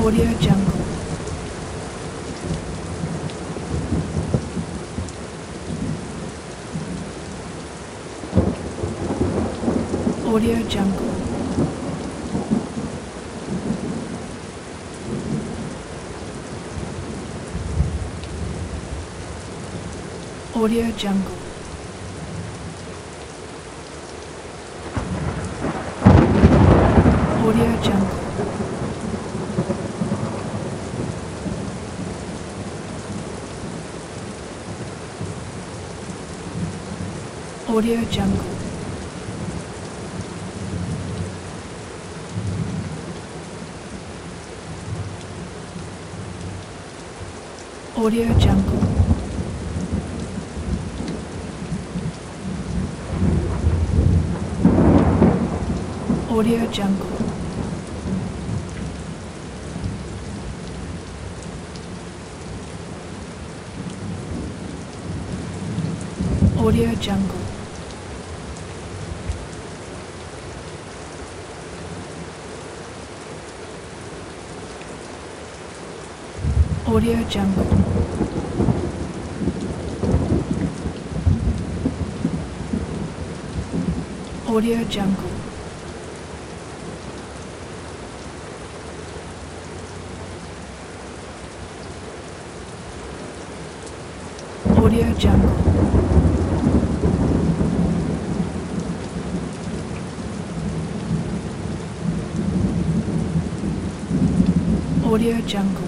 Audio Jungle. Audio Jungle. Audio Jungle. Audio Jungle. Audio Jungle. Audio Jungle. Audio Jungle. Audio Jungle. Audio Jungle. Audio Jungle. Audio Jungle. Audio Jungle.